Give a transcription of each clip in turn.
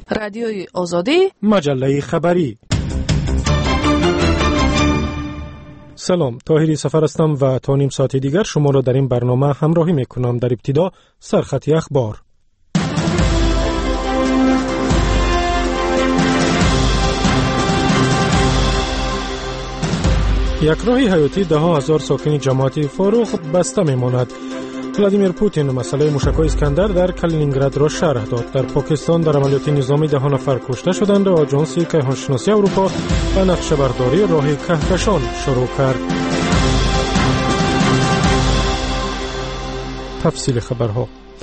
رادیوی آزادی، مجله خبری. سلام، طاهری سفر هستم و تا نیم ساعت دیگر شما را در این برنامه همراهی میکنم. در ابتدا سرخط اخبار. یک راه حیاتی 10,000 ساکن جماعت فاروق بسته میماند. ولادیمیر پوتین مسئله موشک‌های اسکندر در کالینینگراد را شرح داد. در پاکستان در عملیات نظامی 10 نفر کشته شدند و آژانس کیهانشناسی اروپا و نقشه‌برداری راه کهکشان شروع کرد. تفصیل خبرها.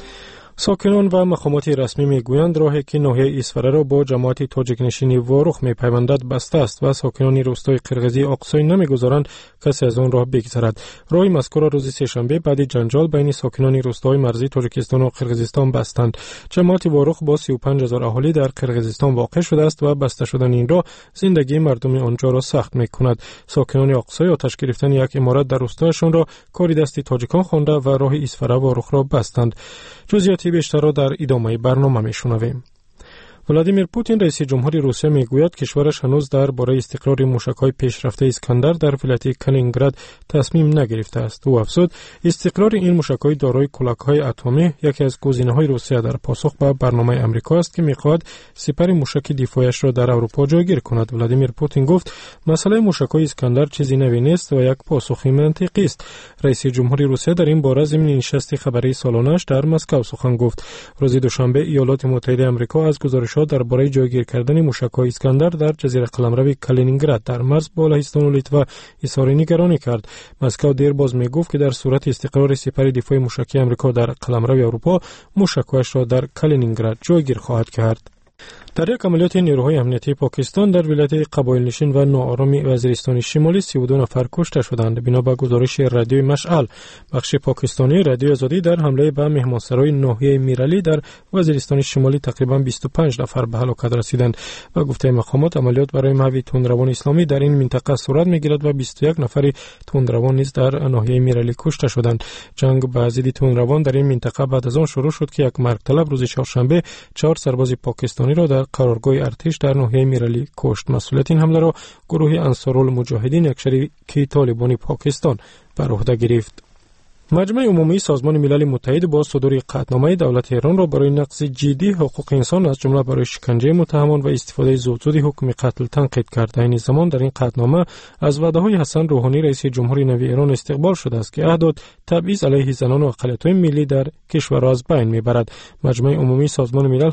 ساکنان و مقامات رسمی میگویند راهی که ناحیه اسفره را با جماعت تاجیک نشینی واروخ میپیوندد بسته است و ساکنان روستای قرغیزی آقسای نمیگذارند کسی از آن راه بگذرد. راه مذکور روز سه‌شنبه بعد جنجال بین ساکنان روستای مرزی تاجیکستان و قرغیزستان بستند. جماعت واروخ با 35,000 اهالی در قرغیزستان واقع شده است و بسته شدن این راه زندگی مردم آنجا را سخت میکند. ساکنان آقسای آتش گرفتن یک عمارت در روستایشان را کاری دستی تاجیکان خوانده و راه اسفره واروخ را بستند. جزئیات بیشتر را در ادامه برنامه میشنویم. ولادیمیر پوتین رئیس جمهوری روسیه میگوید کشورش هنوز درباره استقرار موشک‌های پیشرفته اسکندر در ولایت کالینینگراد تصمیم نگرفته است. او افزود استقرار این موشک‌های دارای کلاه‌های اتمی یکی از گزینه‌های روسیه در پاسخ به برنامه آمریکا است که می‌خواهد سپر موشک دفاعیش را در اروپا جایگیر کند. ولادیمیر پوتین گفت مسئله موشک‌های اسکندر چیزی نوی نیست و یک پاسخ منطقی است. رئیس جمهوری روسیه در این باره ضمن نشست خبری سالانه‌اش در مسکو سخن گفت. روز دوشنبه ایالات متحده آمریکا از گزارشات درباره جایگیر کردن موشک‌های اسکندر در جزیره قلمرو کالینینگراد در مرز با لهستان و لیتوا اظهار نگرانی کرد. مسکو دیر باز میگفت که در صورت استقرار سپر دفاعی موشکی آمریکا در قلمرو اروپا موشک‌هایش را در کالینینگراد جایگیر خواهد کرد. در یک عملیات نیروهای امنیتی پاکستان در ولایت قبایل نشین و ناآرام وزیرستان شمالی 32 نفر کشته شدند. بنا به گزارش رادیوی مشعل، بخش پاکستانی رادیوی آزادی در حمله به مهمانسرای ناحیه میرالی در وزیرستان شمالی تقریبا 25 نفر به هلاکت رسیدند و گفته مقامات عملیات برای محو تندروان اسلامی در این منطقه صورت میگیرد و 21 نفر تندروان نیز در ناحیه میرالی کشته شدند. جنگ با ضد تندروان در این منطقه بعد از آن شروع شد که یک مرگ طلب روز چهارشنبه 4 سرباز پاکستانی را در قرارگاه ارتش در ناحیه میرالی کشت. مسئولیت این حمله را گروه انصارالمجاهدین یک شریک طالبانی پاکستان بر عهده گرفت. مجمع عمومی سازمان ملل متحد با صدور قطعنامه دولت ایران را برای نقض جدی حقوق انسان از جمله برای شکنجه متهمان و استفاده زودزود حکم قتل تنقید کرد. این زمان در این قطعنامه از وعده‌های حسن روحانی رئیس جمهوری نو ایران استقبال شده است که عهد تبعیض علیه زنان و اقلیت‌های ملی در کشور را از بین میبرد. مجمع عمومی سازمان ملل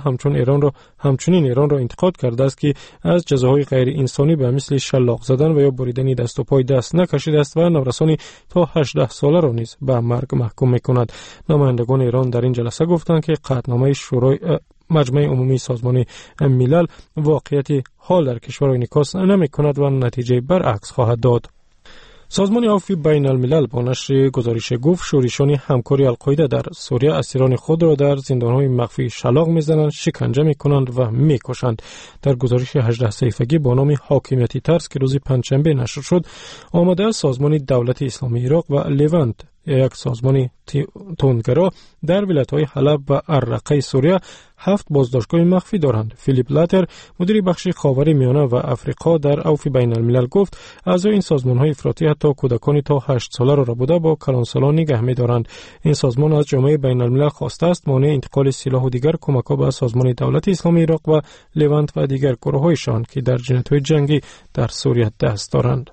همچنین ایران را انتقاد کرده است که از جزاهای غیر انسانی به مثل شلاق زدن و یا بریدن دست و پای دست نکشیده است و نورسانی تا 18 ساله را نیز به مرگ محکوم می‌کند. نمایندگان ایران در این جلسه گفتند که قطعنامه شورای مجمع عمومی سازمان ملل واقعیت حال در کشور را انعکاس نمی‌کند و نتیجه برعکس خواهد داد. سازمان عفو بین الملل با نشر گزارش گفت شورشان همکاری القاعده در سوریه اسیران خود را در زندان‌های مخفی شلاق می‌زنند، شکنجه می‌کنند و می‌کشند. در گزارش 18 صفحه‌ای با نام حاکمیت ترس که روز پنجشنبه نشر شد، آمده از سازمان دولت اسلامی عراق و لونت یک سازمان تندگرا در ولایت‌های حلب و الرقه سوریه 7 بازداشتگاه مخفی دارند. فیلیپ لاتر مدیر بخش خاور میانه و افریقا در عفو بین الملل گفت اعضای این سازمان‌های افراطی حتی کودکانی تا 8 ساله را بوده با کلانسالان نگه می‌دارند. این سازمان از جامعه بین الملل خواسته است مانع انتقال سلاح و دیگر کمک‌ها به سازمان دولت اسلامی عراق و لونت و دیگر گروه‌هایشان که در جنایت‌های جنگی در سوریه دست دارند.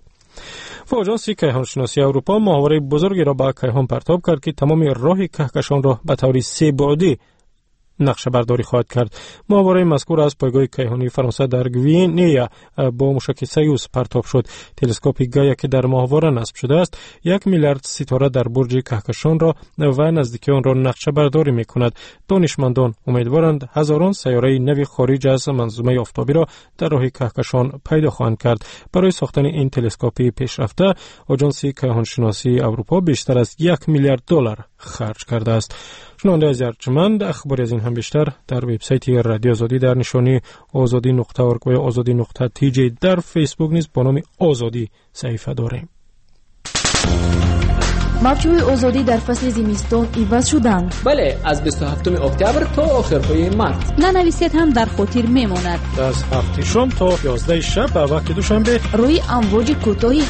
آژانس کیهانشناسی اروپا محوره بزرگی را به کیهان پرتاب کرد که تمام راه کهکشان را به طور 3 بعدی نقشه برداری خواهد کرد. محوره مذکور از پایگاه کیهانی فرانسه در گوینیا با موشک سیوس پرتاب شد. تلسکوپ گایا که در محوره نصب شده است 1 میلیارد ستاره در برج کهکشان را و نزدیکی آن را نقشه برداری می‌کند. دانشمندان امیدوارند هزاران سیاره نو خارج از منظومه آفتابی را در راه کهکشان پیدا خواهند کرد. برای ساختن این تلسکوپ پیشرفته آژانس کیهانشناسی اروپا بیشتر از 1 میلیارد دلار خرج کرده است. شنونده از ارجمند اخباری از این هم بیشتر در وبسایت رادیو آزادی در نشانی azadi.org و azadi.tj در فیسبوک نیز با نام آزادی صفحه داریم. موجهای آزادی در فصل زمستان عوض شدند. بله، از 27 اکتبر تا آخرهای مارس. ننویسید هم در خاطر میماند. از 7 شام تا 11 شب به وقت دوشنبه روی امواج کوتاهی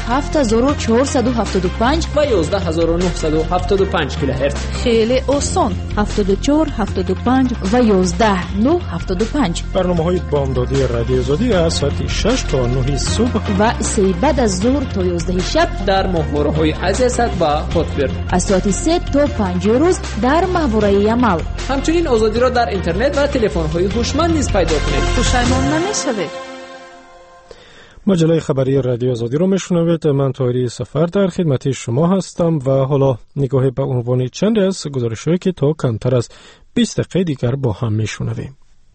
7475 و 11975 کیلوهرتز. خیلی آسان. 74 75 و 11975. برنامه‌های بامدادی رادیو آزادی از ساعت 6 تا 9 صبح و 3 بعد از ظهر تا 11 شب در ماهواره‌های عزیزت و خطبر. از ساعت 3 تا 5 روز در ماهواره عمل. همچنین آزادی را در اینترنت و تلفن‌های هوشمند نیز پیدا کنید. پشیمان نمی‌شوید. مجله خبری رادیو آزادی رو میشنوید. من طاهری سفر در خدمت شما هستم و حالا نگاه به عنوان چند از گزارش‌هایی که تا کمتر از 20 دقیقه دیگر با هم میشنویم.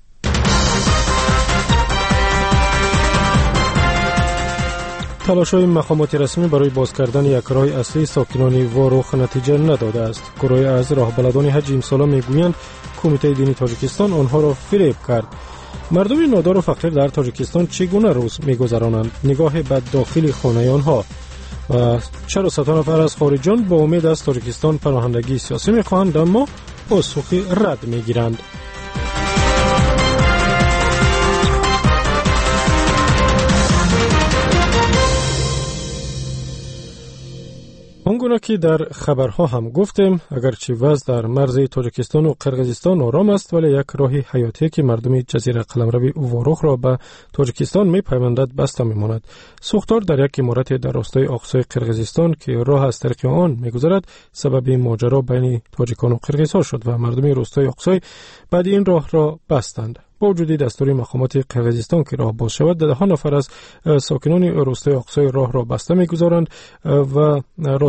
تلاش‌های مقامات رسمی برای باز کردن یک راه اصلی ساکنان واروخ نتیجه نداده است. گروهی از راهبرداران حج امسالا میگویند کمیته دینی تاجیکستان آنها را فریب کرد. مردم نادار و فقیر در تاجیکستان چگونه روز می‌گذرانند؟ نگاه به داخل خانه آنها و چرا 100 نفر از خارجان با امید از تاجیکستان پناهندگی سیاسی می‌خواهند اما پاسخی رد می‌گیرند. آنگونه که در خبرها هم گفتیم اگرچه وضع در مرز تاجیکستان و قرقیزستان آرام است ولی یک راه حیاتی که مردم جزیره قلمرو واروخ را به تاجیکستان می‌پیوندد بسته می‌ماند. سوختار در یک عمارت در راستای اقصای قرقیزستان که راه از طریق آن می‌گذرد سبب ماجرا بین تاجیکان و قرقیزها شد و مردم راستای اقصای بعد این راه را بستند. با وجود دستور مقامات قرقیزستان که راه باز شود 10 نفر از ساکنان راستای اقصای راه را بسته می‌گذارند و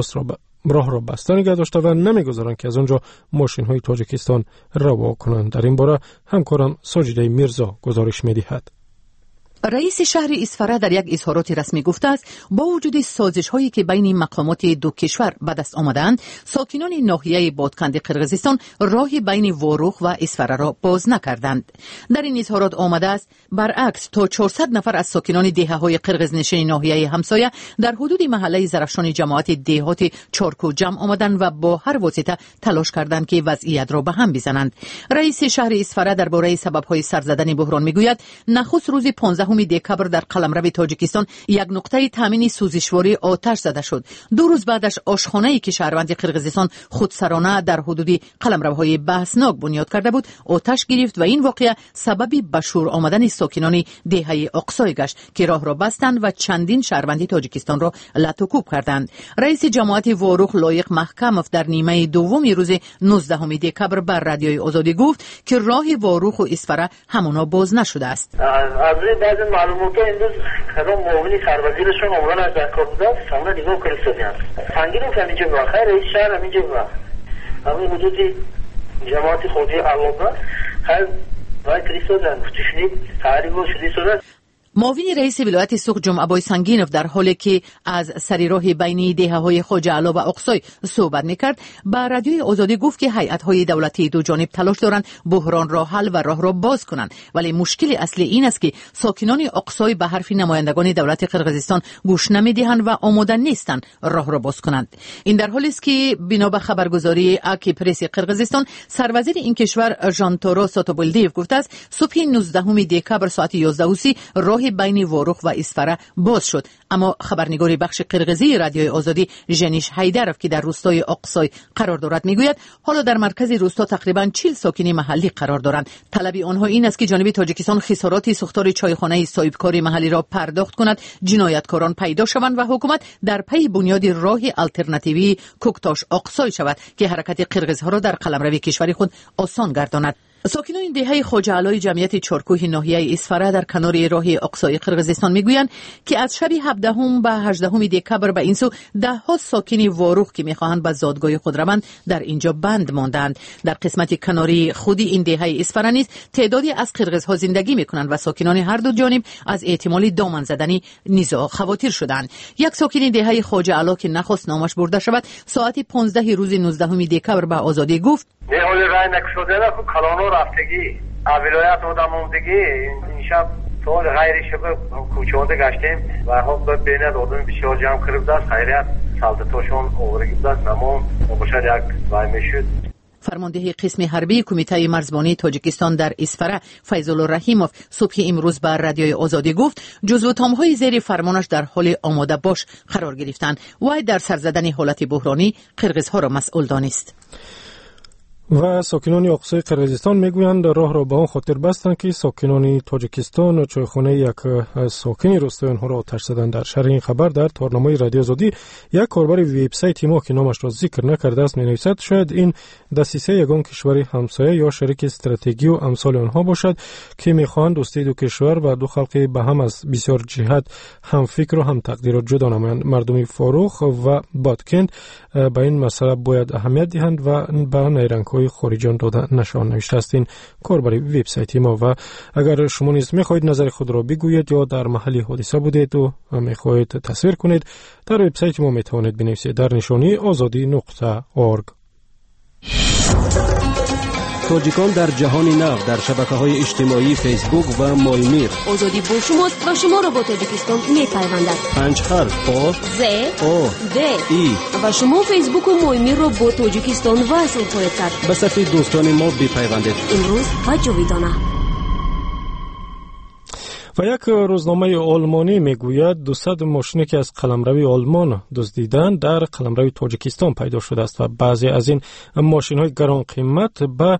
راه را بسته نگه داشته و نمی‌گذارند که از آنجا ماشین‌های تاجیکستان روا کنند. در این باره همکارم ساجده میرزا گزارش می‌دهد. رئیس شهر اصفهان در یک اظهارات رسمی گفته است با وجود سازش‌هایی که بین مقامات دو کشور به دست آمدند ساکنان ناحیه بادکند قرقیزستان راهی بین واروخ و اصفهان را باز نکردند. در این اظهارات آمده است برعکس تا 400 نفر از ساکنان دهه‌های قرقیزنشین ناحیه همسایه در حدود محله زرافشان جماعت دهات چارکو جمع آمدند و با هر واسطه تلاش کردند که وضعیت را به هم بزنند. رئیس شهر اصفهان درباره سبب‌های سر زدن بحران میگوید نخست روز 15 دکبر در قلمرو تاجیکستان یک نقطه تامین سوزشواری آتش زده شد. 2 روز بعدش آشخانه‌ای که شهروند قرقیزستان خودسرانه در حدود قلمروهای بحثناک بنیاد کرده بود آتش گرفت و این واقعه سببی به شور آمدن ساکنان دهه اقصای گشت که راه را بستند و چندین شهروند تاجیکستان را لطوکوب کردند. رئیس جماعت واروخ لایق محکموف در نیمه دوم روز 19 دکبر بر رادیوی آزادی گفت که راه واروخ و اصفهان همانا باز نشده است. معلومات امروز خدام معاون سروزیرشون عمران از دکار بوده است سامنا نگاه کنید سازیان سنگینم که همینجا بود خیر رئیس شهر همینجا بود همین حدودی جماعت خودی علابه خیر باید کریستو زن تشنید خیلی بود شدی سازد. معاون رئیس ولایت سوق جمعه بای سنگینوف در حالی که از سری راه بین دهه‌های خواجه علا و اقصای صحبت می‌کرد با رادیوی آزادی گفت که هیئت‌های دولتی دو جانب تلاش دارند بحران را حل و راه را باز کنند ولی مشکل اصلی این است که ساکنان اقصای به حرف نمایندگان دولت قرقیزستان گوش نمی‌دهند و آماده نیستند راه را باز کنند. این در حالی است که بنا به خبرگزاری اکی پرس قرقیزستان سروزیر این کشور ژانتارو ساتوبلدیو گفته است صبح 19 دکبر ساعت 11:30 راه بین واروخ و اصفهان باز شد اما خبرنگار بخش قرقیزی رادیوی آزادی ژنیش حیدروف که در روستای اقصای قرار دارد میگوید حالا در مرکز روستا تقریبا 40 ساکن محلی قرار دارند. طلب آنها این است که جانب تاجیکستان خسارات ساختار چایخانه صاحبکار محلی را پرداخت کند جنایتکاران پیدا شوند و حکومت در پی بنیاد راه آلترناتیوی کوکتاش اقصای شود که حرکت قرقیزها را در قلمرو کشور خود آسان گرداند. ساکنان دهه خواجه علای جمعیت چارکوه ناحیه اصفهان در کنار راه اقصای قرقیزستان میگویند که از شب 17 به 18 دکبر به این سو 10 ساکن واروخ که میخواهند به زادگاه خود روند در اینجا بند ماندند. در قسمت کناری خودی این دهه اصفهان نیز تعدادی از قرقیزها زندگی میکنند و ساکنان هر دو جانب از احتمال دامن زدن نزاع خواطر شدند. یک ساکن دهه خواجه علا که نخواست نامش برده شود ساعت 15 روز 19 دکبر به آزادی گفت نه حال رای نکشوده را کلانو رفتگی ولایت آدم موندگی این شب تو غیر شبه کوچه‌ها گشتیم و خب ببینید آدم بسیار جمع کرده است. خیریت سالتاشون آورده است اما مباشر یک وای میشد. فرمانده قسم حربی کمیته مرزبانی تاجیکستان در اسفره فیض الله رحیموف صبح امروز بر رادیوی آزادی گفت جزو تامهای زیر فرمانش در حال آماده باش قرار گرفتند. وی در سر زدن حالت بحرانی قرغیزها را مسئول دانست. و ساکنان اقصای قرغیزستان میگویند راه را به آن خاطر بستند که ساکنان تاجیکستان و چایخانه یک ساکن روستای آنها را آتش زدند. در شرح این خبر در تارنامه رادیو آزادی یک کاربر وبسایت ما که نامش را ذکر نکرده است مینویسد شاید این دسیسه یگان کشور همسایه یا شریک استراتژیکی و امثال آنها باشد که میخواهند دوستی دو کشور و دو خلق به هم از بسیار جهت هم فکر و هم تقدیر جدا نمایند. مردم فاروق و بادکند به این مسئله باید اهمیت دهند و به نیرنگ‌های خارجیان داده نشان نوشته است این کاربر وبسایت ما. و اگر شما نیز میخواهید نظر خود را بگویید یا در محل حادثه بودید و میخواهید تصویر کنید در وبسایت ما میتوانید بنویسید در نشانی azadi.org. تاجیکان در جهان نو در شبکه‌های اجتماعی فیسبوک و مالمیر. آزادی با شماست و شما را با تاجیکستان می‌پیوندد. 5 حرف آ ز او د ای و شما فیسبوک و مالمیر را با تاجیکستان وصل خواهید کرد. به صفحه دوستان ما بپیوندید. امروز و جاویدانه. و یک روزنامه آلمانی میگوید 200 ماشینی که از قلمروی آلمان دزدیدن در قلمروی تاجیکستان پیدا شده است و بعضی از این ماشین های گران قیمت به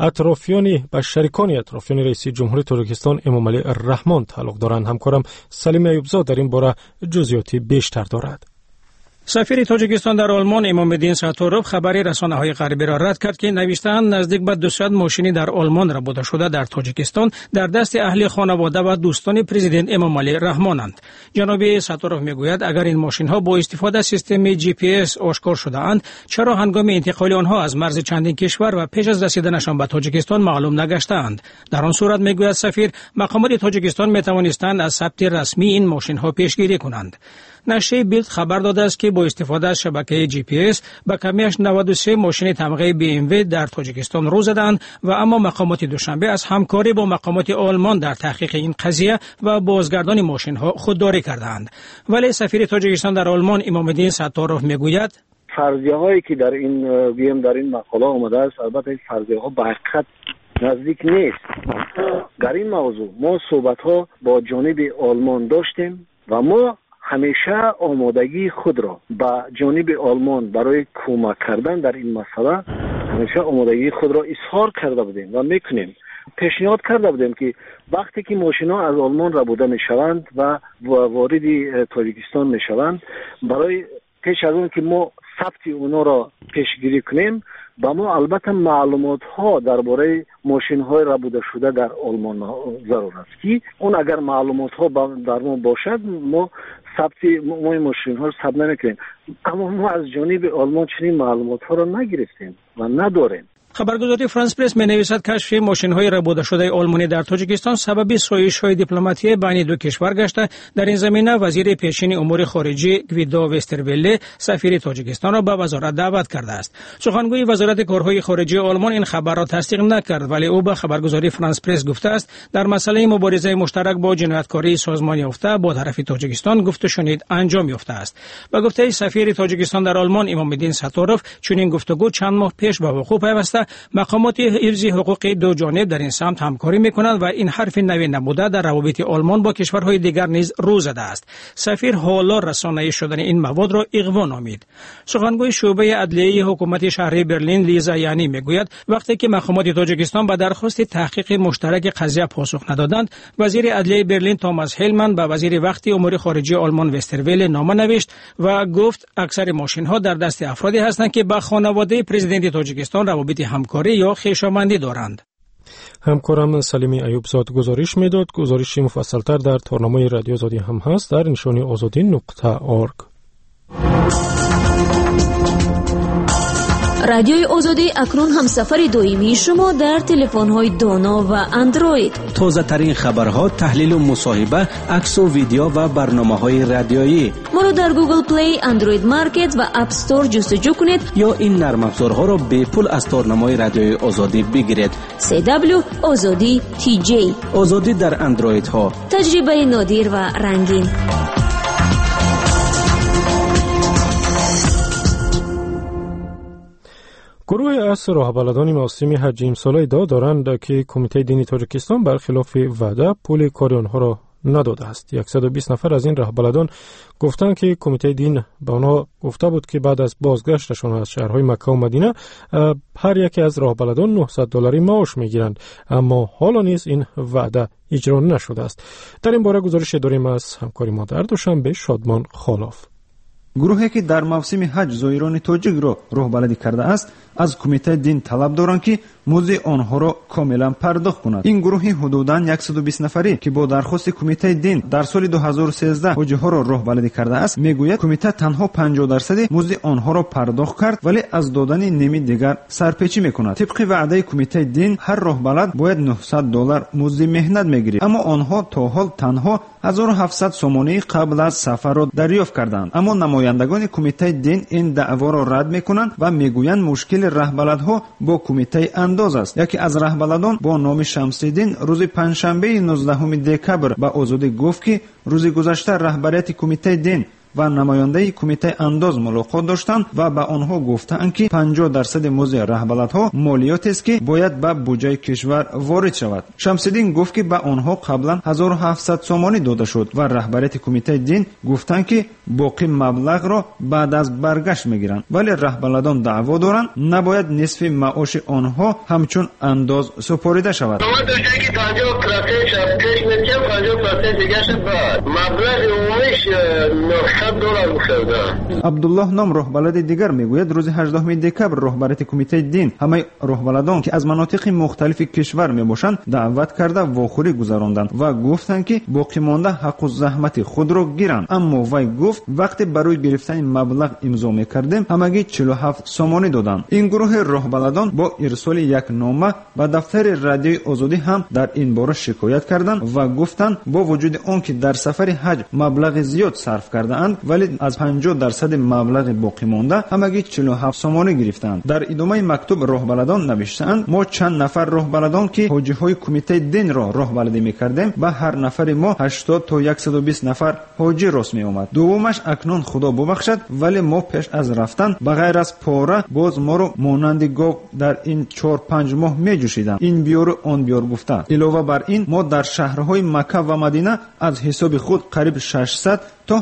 شریکان اطرافیان رئیس جمهوری تاجیکستان امامعلی رحمان تعلق دارند. همکارم سلیم ایوبزاد در این باره جزئیاتی بیشتر دارد. سفیر تاجیکستان در آلمان امام‌الدین ساتوروف خبری رسانه‌های غربی را رد کرد که نوشته‌اند نزدیک به 200 ماشینی در آلمان ربوده شده در تاجیکستان در دست اهل خانواده و دوستان پرزیدنت امامعلی رحمانند. جناب ساتوروف میگوید اگر این ماشین‌ها با استفاده از سیستم GPS آشکار شده‌اند چرا هنگام انتقال آنها از مرز چندین کشور و پیش از رسیدنشان به تاجیکستان معلوم نگشته‌اند؟ در آن صورت میگوید سفیر مقامات تاجیکستان میتوانستند از ثبت رسمی این ماشین‌ها پیشگیری کنند. نشریه بیلد خبر داده است که با استفاده از شبکه GPS به کمیش 93 ماشین تمغه BMW در تاجیکستان رو زدند و اما مقامات دوشنبه از همکاری با مقامات آلمان در تحقیق این قضیه و بازگردان ماشین ها خودداری کردند. ولی سفیر تاجیکستان در آلمان امام‌الدین ساتوروف میگوید فرضیه هایی که در این مقاله آمده است البته این فرضیه ها به حقیقت نزدیک نیست. در این موضوع ما صحبت ها با جانب آلمان داشتیم و ما همیشه آمادگی خود را با جانب آلمان برای کمک کردن در این مسئله همیشه آمادگی خود را اظهار کرده بودیم و میکنیم. پیشنهاد کرده بودیم که وقتی که ماشینا از آلمان ربوده میشوند و وارد تاجیکستان میشوند برای پیش از اون که ما ثبت اونا را پیشگیری کنیم با ما البته معلومات ها درباره ماشین های ربوده شده در آلمان ضرور است که اون اگر معلومات ها در ما باشد ما ماشین ها رو ثبت نمیکنیم. اما ما از جانب آلمان چنین معلومات ها را نگرفتیم و نداریم. خبرگزاری فرانس پرس می‌نویسد کشف ماشین‌های ربوده شده آلمانی در تاجیکستان سبب سایش‌های دیپلماتی بین دو کشور گشته. در این زمینه وزیر پیشین امور خارجه گویدو وسترولله سفیر تاجیکستان را به وزارت دعوت کرده است. سخنگوی وزارت کارهای خارجه آلمان این خبر را تصدیق نکرد ولی او به خبرگزاری فرانس پرس گفته است در مسئله مبارزه مشترک با جنایتکاری سازمان یافته با طرف تاجیکستان گفت و شنید انجام یافته است. به گفته سفیر تاجیکستان در آلمان امام‌الدین ساتوروف چنین گفتگو چند ماه پیش به وقوع پیوسته. مقامات حفظ حقوق دو جانب در این سمت همکاری میکنند و این حرف نوی نبوده در روابط آلمان با کشورهای دیگر نیز رو زده است. سفیر حالا رسانه‌ای شدن این مواد را اغوا نامید. سخنگوی شعبه عدلیه حکومت شهری برلین لیزا یانی میگوید وقتی که مقامات تاجیکستان به درخواست تحقیق مشترک قضیه پاسخ ندادند وزیر عدلیه برلین توماس هیلمن به وزیر وقتی امور خارجه آلمان وسترولله نامه نوشت و گفت اکثر ماشین‌ها در دست افرادی هستند که با خانواده پرزیدنت تاجیکستان روابط همکاری یا خویشاوندی دارند. همکارم سلیمی ایوبزاد گزارش میداد. گزارشی مفصلتر در تارنامه رادیو آزادی هم هست در نشانی azadi.org. رادیوی آزادی اکنون همسفر دائمی شما در تلفن‌های دانا و اندروید. تازه ترین خبرها، تحلیل و مصاحبه، عکس و ویدیو و برنامه‌های رادیویی. ما رو در گوگل پلی، اندروید مارکت و اپ استور جستجو کنید یا این نرم افزارها را به پول از تارنمای رادیوی آزادی بگیرید. CW آزادی TJ. آزادی در اندروید ها. تجربه نادر و رنگین. گروه از راهبرداران مراسم حج امسال ادعا دارند که کمیته دینی تاجیکستان برخلاف وعده پول کار آنها را نداده است. 120 نفر از این راهبرداران گفتند که کمیته دین به آنها گفته بود که بعد از بازگشتشان از شهرهای مکه و مدینه هر یکی از راهبرداران $900 معاش میگیرند، اما حالا نیز این وعده اجرا نشده است. در این باره گزارش داریم از همکاری ما در دوشنبه شادمان خالاف. گروهی که در موسم حج زائران تاجیک را راهبردی کرده است از کمیته دین طلب دارند که مزد آنها را کاملا پرداخت کند. این گروه حدوداً 120 نفری که با درخواست کمیته دین در سال 2013 حجها را راهبردی کرده است میگوید کمیته تنها 50% مزد آنها را پرداخت کرد ولی از دادن نیمی دیگر سرپیچی میکند. طبق وعده کمیته دین هر راهبرد باید $900 مزد مهنت میگیرد، اما آنها تا حال تنها 1700 سومانی قبل از سفر را دریافت کردند. اما نمایندگان کمیته دین این دعوا را رد میکنند و میگویند مشکل رهبردها با کمیته انداز است. یکی از رهبران با نام شمس‌الدین روز پنجشنبه 19 دکبر به آزادی گفت که روز گذشته رهبریت کمیته دین و نماینده کمیته انداز ملاقات داشتند و به آنها گفتند که 50% مزد رهبرها مالیات است که باید به بودجه کشور وارد شود. شمس‌الدین گفت که به آنها قبلا 1700 سومانی داده شد و رهبریت کمیته دین گفتند که باقی مبلغ را بعد از برگشت میگیرند، ولی رهبران دعوا دارند نباید نصف معاش آنها همچون انداز سپرده شود. عبدالله نام راهبر دیگر میگوید روز 18 دکبر رهبریت کمیته دین همه راهبران که از مناطق مختلف کشور میباشند دعوت کرده واخوری گذراندند و گفتند که باقی مانده حق و زحمت خود را گیرند. اما وی گفت وقتی برای گرفتن مبلغ امضا میکردیم همگی 47 سومانی دادند. این گروه راهبران با ارسال یک نامه به دفتر رادیوی آزادی هم در این باره شکایت کردند و گفتند با وجود آنکه در سفر حج مبلغ زیاد صرف کرده اند ولی از 50% مبلغ باقی مانده همگی 47 سومانی گرفتند. در ادامه مکتوب راهبران نوشتند ما چند نفر راهبران که حاجی‌های کمیته دین را راهبردی می‌کردیم به هر نفر ما 80 تا 120 نفر حاجی راست می‌آمد. دومش اکنون خدا ببخشد ولی ما پیش از رفتن بغیر از پاره باز ما رو مانند گاو در این 4-5 ماه می‌جوشیدند. این بیار آن بیار گفته. علاوه بر این ما در شهرهای مکه و مدینه از حساب خود قریب 600 تا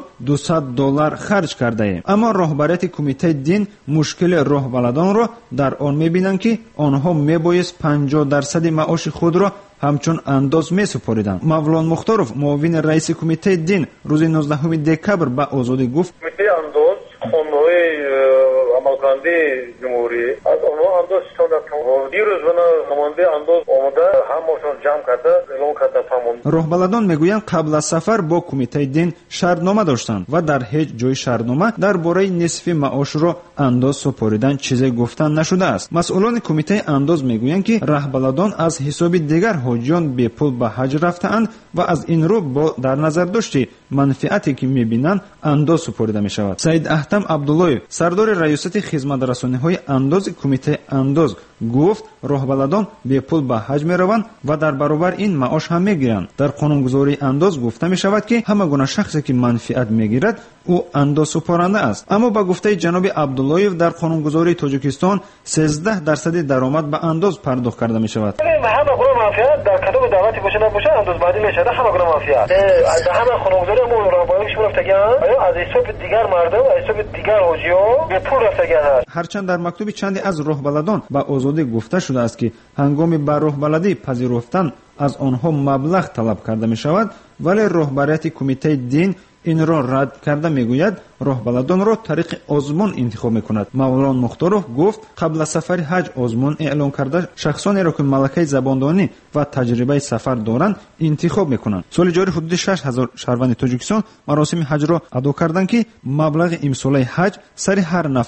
$1200 خرج کرده ایم. اما راهبریت کمیته دین مشکل راهبردان را در آن میبینند که آنها میبایست 50% معاش خود را همچون انداز میسپاریدند. مولانا مختارов معاون رئیس کمیته دین روز 19 دکبر به آزادی گفت کمیته انداز خانه‌های عملکننده جمهوری از آنها انداز شدند. دیروز نماینده انداز آمده همشون جمع کرده اعلام کرده تمام. راهبردان میگویند قبل از سفر با کمیته دین شرطنامه داشتند و در هیچ جای شرطنامه درباره نصف معاش را انداز سپاریدن چیزی گفتن نشده است. مسئولان کمیته انداز میگویند که رهبران از حساب دیگر حاجیان به پول به حج رفتند و از این رو با در نظر داشته منفعتی که میبینند انداز سپرده میشود. سید احتم عبدالله سردار ریاست خدمت رسانی‌های انداز کمیته انداز گفت راهبران به پول به حج میروند و در برابر این معاش هم میگیرند. در قانونگذاری انداز گفته میشود که همه گونه شخصی که منفعت میگیرد او انداز سپارنده است. اما با گفته جناب عبدالله در قانونگذاری تاجیکستان 13% درآمد به انداز پرداخت کرده میشود. همه گونه منفعت در کتاب دعوتی باشه نباشه انداز بعدی میشه. همه گونه منفعت از همه قانونگذاری ما راهبری شما رفتگان از حساب دیگر مردم از حساب دیگر حاجی‌ها به پول رفتگان. هرچند در مکتوب چندی از راهبران با آزادی گفته شده است که هنگام به راهبردی پذیرفتن از آنها مبلغ طلب کرده می شود، ولی راهبریت کمیته دین این را رد کرده میگوید راهبردان را طریق آزمون انتخاب میکند. مولانا مختارov گفت قبل از سفر حج آزمون اعلام کرده شخصانی را که ملکه زباندانی و تجربه سفر دارند انتخاب میکنند. سال جاری حدود 6000 شهروند تاجیکستان مراسم حج را ادا کردند که مبلغ امسال حج سر هر نفر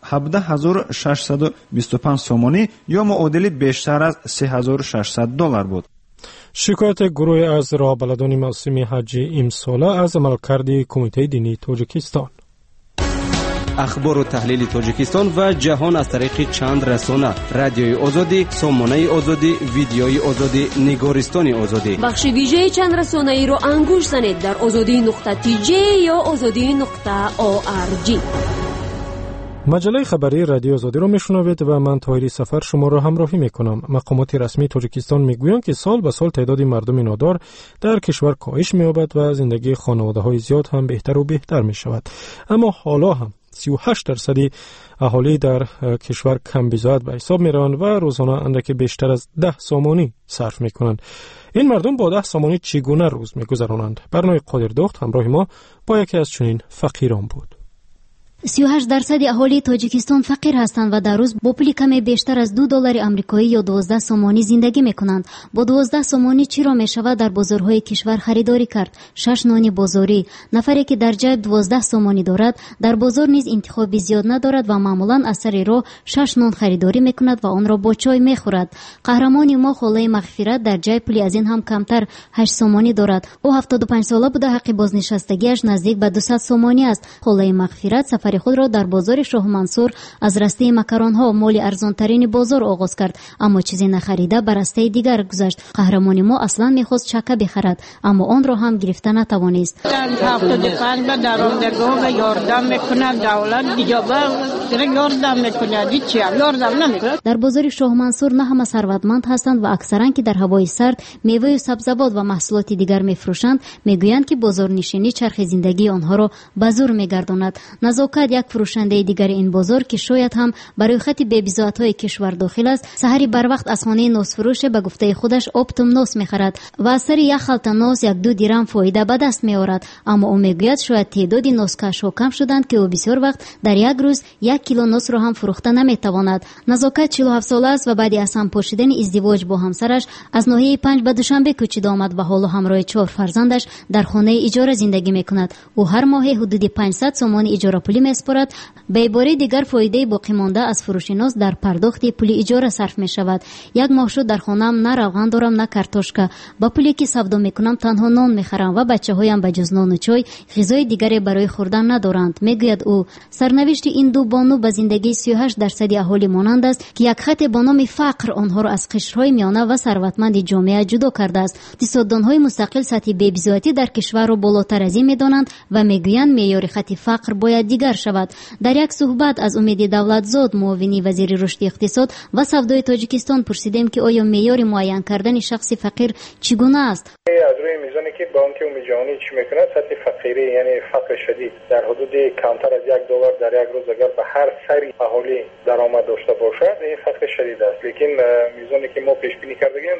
17625 سومانی یا معادل بیشتر از $3600 بود. شکایت گروه از راهبلدان موسم حج امساله از عملکرد کمیته دینی تاجیکستان. اخبار و تحلیل تاجیکستان و جهان از طریق چند رسانه: رادیوی آزادی، سامانه آزادی، ویدیوی آزادی، نگارستان آزادی. بخش ویژه چند رسانه ای رو انگوش زنید در azadi.tj یا azadi.org. مجله خبری رادیو آزادی را میشنوید و من طاهری سفر شما را همراهی میکنم. مقامات رسمی تاجیکستان میگویند که سال به سال تعداد مردم نادار در کشور کاهش می‌یابد و زندگی خانواده‌های زیاد هم بهتر و بهتر می‌شود. اما حالا هم 38% اهالی در کشور کم بزاعت به حساب می‌روند و روزانه اندک بیشتر از 10 سامانی صرف می‌کنند. این مردم با 10 سامانی چگونه روز می‌گذرانند؟ برنامه قادردخت همراه ما با یکی از چنین فقیران بود. 38% اهالی تاجیکستان فقیر هستند و در روز با پول کمی بیشتر از $2 آمریکایی یا 12 سومانی زندگی میکنند. با 12 سومانی چی را میشود در بازارهای کشور خریداری کرد؟ 6 نان بازاری. نفری که در جیب 12 سومانی دارد در بازار نیز انتخابی زیاد ندارد و معمولا از سر راه 6 نان خریداری میکند و آن را با چای میخورد. قهرمان ما خاله مغفرت در جیب پولی از این هم کمتر 8 سومانی دارد. او 75 ساله بوده، حق بازنشستگیش نزدیک به 200 سومانی است. خاله مغفرت سفر خود را در بازار شاه منصور از رسته مکرانها مال ارزانترین بازار آغاز کرد، اما چیزی نخریده به رسته دیگر گذشت. قهرمان ما اصلا میخواست چکه بخرد اما آن را هم گرفته نتوانست. 75 به درآمدگاه یاردم میکند، دولت دیگه یاردم میکند، هیچ یاردم نمیکند. در بازار شاه منصور نه همه ثروتمند هستند و اکثرا که در هوای سرد میوه و سبزیجات و محصولات دیگر میفروشند میگویند که بازار نشینی چرخ زندگی آنها را به زور میگرداند. نزاکت یک فروشنده دیگر این بازار که شاید هم برای خط بی‌بضاعت‌های کشور داخل است، سحری بر وقت از خانه ناس فروش به گفته خودش آپتوم ناس می‌خرد و از سر یک خلط ناس 1-2 درم فایده به دست می‌آورد. اما او میگوید شاید تعداد ناسکش‌ها کم شدند که او بسیار وقت در یک روز 1 کیلو ناس را هم فروخته نمی‌تواند. نزاکت 47 ساله است و بعد از هم پوشیدن ازدواج با همسرش از ناحیه 5 به دوشنبه کوچیده آمد و حالا همراه 4 فرزندش در خانه اجاره زندگی می‌کند. او هر ماه حدود 500 سومانی اجاره پولی می‌سپارد. به عباره دیگر فایده باقی مانده از فروش ناس در پرداخت پول اجاره صرف می شود. یک ماه شد در خانه‌ام نه روغن دارم نه کارتوشکا. با پولی که سودا میکنم تنها نان میخرم و بچه‌هایم به جز نان و چای غذای دیگری برای خوردن ندارند. میگوید او سرنوشت این دو بانو به زندگی 38% اهالی مانند است که یک خط با نام فقر آنها را از قشرهای میانه و ثروتمند جامعه جدا کرده است. اقتصاددان‌های مستقل سطح بی‌بضاعتی در کشور را بالاتر از این میدانند و میگویند معیار خط فقر باید دیگر شود. در یک صحبت از امید دولتزاد معاون وزیر رشد اقتصاد و سودای تاجیکستان پرسیدیم که آیا معیار معین کردن شخص فقیر چگونه است؟ از روی میزانی که بانک عمومی جهانی چی میکنه، سطح فقیری یعنی فقر شدید در حدود کمتر از $1 در یک روز اگر به هر سری اهالی درآمد داشته باشد این فقر شدید است. لیکن میزانی که ما پیش بینی کرده ایم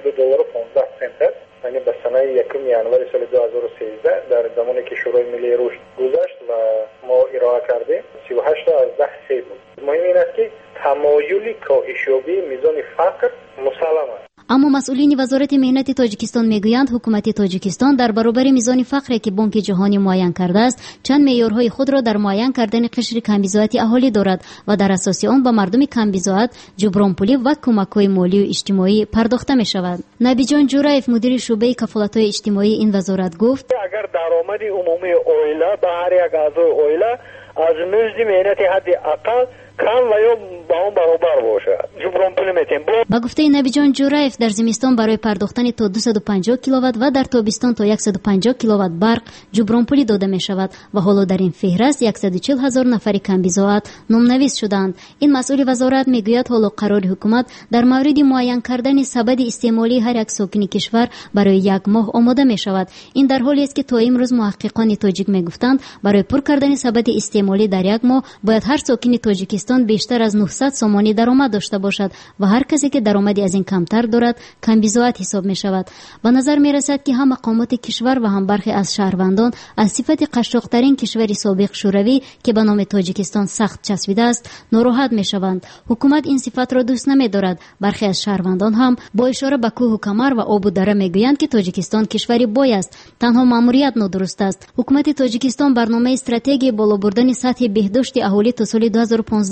$2.15 است، یعنی به سنه 1 ژانویه سال 2013 در زمانی که شورای ملی رشد گذشت و ما ارائه کردیم 38 از 10 بود. مهم این است که تمایل کاهشیابی میزان فقر مسلم است. اما مسئولین وزارت مهنت تاجیکستان میگویند حکومت تاجیکستان در برابر میزان فقری که بانک جهانی معین کرده است چند معیارهای خود را در معین کردن قشر کم‌بضاعت اهالی دارد و در اساس آن به مردم کم‌بضاعت جبران پولی و کمک‌های مالی و اجتماعی پرداخته می شود. نبی جان جورایف مدیر شعبه کفالت‌های اجتماعی این وزارت گفت اگر درآمد عمومی عائله به هر یک اعضای عائله از مزد مهنت حد اقل کم و یا با اون برابر باشد جبران پول میتیم. با گفته نبی جان جورایف در زمستان برای پرداختن تا 250 کیلووات و در تابستان تا 150 کیلووات برق جبران پولی داده می شود و حالا در این فهرست 140,000 نفر کم‌بضاعت نامنویس شدند. این مسئول وزارت میگوید حالا قرار حکومت در مورد معین کردن سبد استعمالی هر یک ساکن کشور برای یک ماه آماده می شود. این در حالی است که تا امروز محققان تاجیک میگفتند برای پر کردن سبد استعمالی در یک ماه باید هر ساکن تاجیکستان بیشتر از 900 سومانی درآمد داشته باشد و هر کسی که درآمدی از این کمتر دارد کم‌بضاعت حساب می شود. به نظر می رسد که هم مقامات کشور و هم برخی از شهروندان از صفت قشاق‌ترین کشور سابق شوروی که به نام تاجیکستان سخت چسبیده است ناراحت می شوند. حکومت این صفت را دوست نمی دارد. برخی از شهروندان هم با اشاره به کوه و کمر و آب و دره می گویند که تاجیکستان کشوری بای است، تنها ماموریت نادرست است. حکومت تاجیکستان برنامه استراتژی بالا بردن سطح بهداشت اهالی تا سال 2015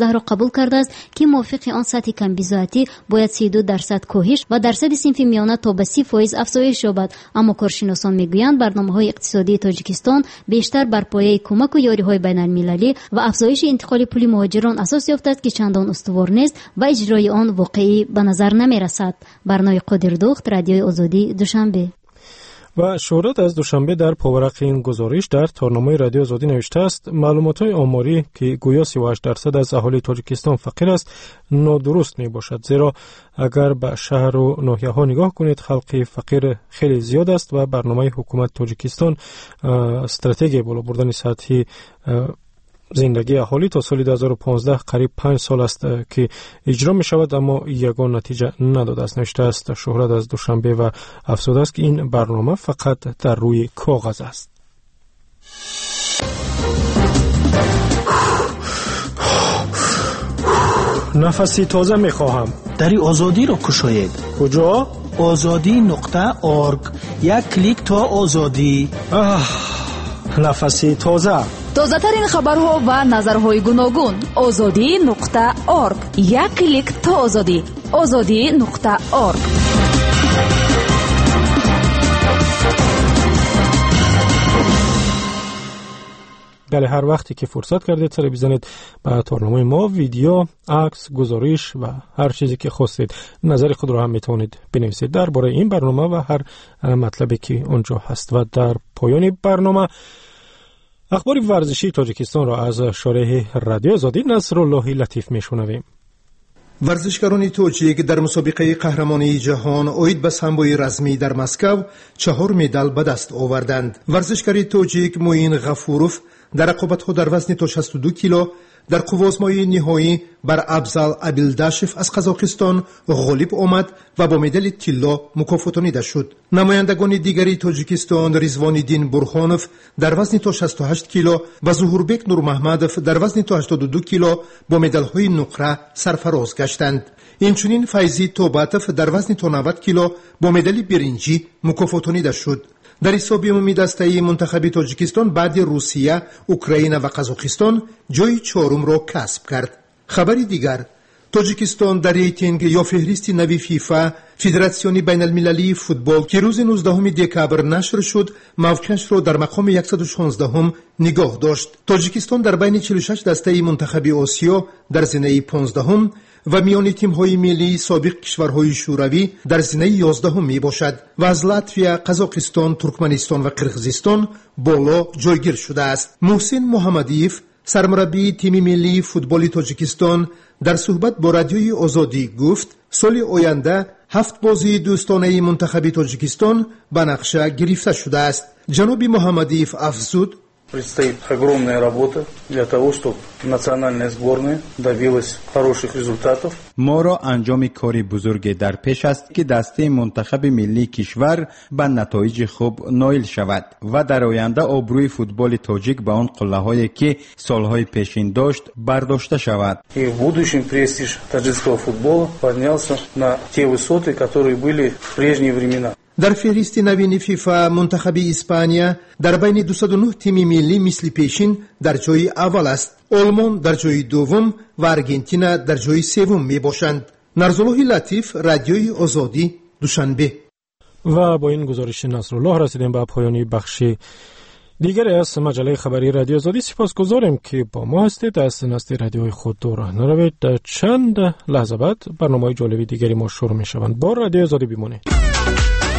15 را قبول کرده است که موافق آن سطح کم بی‌ضایعاتی باید 32% کاهش و درصد صنف میانه تا به 30% افزایش یابد. اما کارشناسان میگویند برنامه‌های اقتصادی تاجیکستان بیشتر بر پایه کمک و یاری‌های بین‌المللی و افزایش انتقال پول مهاجران اساس یافته است که چندان استوار نیست و اجرای آن واقعی به نظر نمی‌رسد. برنامه قادردوخت، رادیوی آزادی، دوشنبه. و شهرت از دوشنبه در پاورق این گزارش در تارنامه رادیو آزادی نوشته است معلومات‌های آماری که گویا 38% از اهالی تاجیکستان فقیر است نادرست می باشد، زیرا اگر به شهر و ناحیه‌ها نگاه کنید خلق فقیر خیلی زیاد است و برنامه حکومت تاجیکستان استراتژی بالا بردن سطح زندگی اهالی تا سال 2015 قریب 5 سال است که اجرا می شود اما یگان نتیجه نداده است. نوشته است شهرت از دوشنبه و افزوده است که این برنامه فقط در روی کاغذ است. نفسی تازه می خواهم. دری آزادی را کشاید. کجا؟ azadi.org. یک کلیک تا آزادی. نفسی تازه. تازه‌ترین خبرها و نظرهای گوناگون. azadi.org. یک کلیک تا آزادی. azadi.org. بله، هر وقتی که فرصت کردید سر بزنید به تارنامه ما، ویدیو، عکس، گزارش و هر چیزی که خواستید نظر خود را هم میتونید بنویسید درباره این برنامه و هر مطلبی که اونجا هست. و در پایان برنامه اخبار ورزشی تاجیکستان را از شارح رادیو آزادی نصرالله لطیف میشنویم. ورزشکاران تاجیک در مسابقه قهرمانی جهان اوید به سامبوی رزمی در مسکو 4 مدال به دست آوردند. ورزشکار تاجیک موین غفوروف در رقابت‌ها در وزن تا 62 کیلو در قوازمای نهایی بر افضل ابیلداشف از قزاقستان غالب آمد و با مدال طلا مکافاتانیده شد. نمایندگان دیگری تاجیکستان رضوان‌الدین برهانوف در وزن تا 68 کیلو و ظهوربک نورمحمدوف در وزن تا 82 کیلو با مدال‌های نقره سرفراز گشتند. اینچنین فیضی توباتوف در وزن تا 90 کیلو با مدال برنجی مکافاتانیده شد. در حساب عمومی دسته منتخب تاجیکستان بعد روسیه، اوکراین و قزاقستان جای 4 را کسب کرد. خبری دیگر، تاجیکستان در ریتینگ یا فهرست نوی فیفا فدراسیون بین المللی فوتبال که روز 19 دکبر نشر شد موقعش را در مقام 116 نگاه داشت. تاجیکستان در بین 46 دسته منتخب آسیا در زمینه 15 و میان تیم‌های ملی سابق کشورهای شوروی در زمینه 11 می باشد و از لاتویا، قزاقستان، ترکمنستان و قرقیزستان بالا جایگیر شده است. محسن محمدیف سرمربی تیم ملی فوتبال تاجیکستان در صحبت با رادیوی آزادی گفت سال آینده 7 بازی دوستانه منتخب تاجیکستان به نقشه گرفته شده است. جناب محمدیف افزود Предстоит огромная работа для того, чтобы национальная сборная добилась хороших результатов. ما را انجام کاری بزرگ در پیش است که دسته منتخب ملی کشور به نتایج خوب نائل شود و در آینده آبروی فوتبال تاجیک به آن قله‌هایی که سالهای پیشین داشت برداشته شود. И в будущем престиж таджикского футбола поднялся на те высоты, которые были в прежние времена. در فهرست نوین فیفا منتخب اسپانیا در بین 209 تیم ملی مثل پیشین در جای اول است. آلمان در جای دوم و ارژانتین در جای سوم می باشند. نصرالله لطیف، رادیوی آزادی، دوشنبه. و با این گزارش نصرالله رسیدیم به پایان بخش دیگری از مجله خبری رادیو آزادی. سپاسگزاریم که با ما هستید. از نست رادیوی خود دور نروید. در چند لحظه بعد برنامه‌های جالب دیگری ما شروع می شوند. با رادیو آزادی بمانید.